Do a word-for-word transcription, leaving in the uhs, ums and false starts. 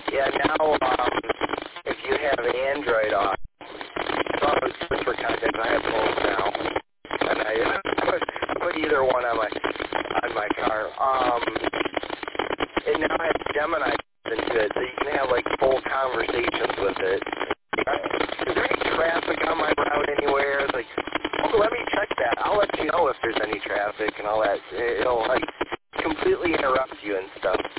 Yeah, now um, if you have Android on, so I was just for context, I have both now, and I put, I put either one on my on my car. Um, it now has Gemini into it, so you can have like full conversations with it. Is there any traffic on my route anywhere? It's like, oh, let me check that. I'll let you know if there's any traffic and all that. It'll like completely interrupt you and stuff.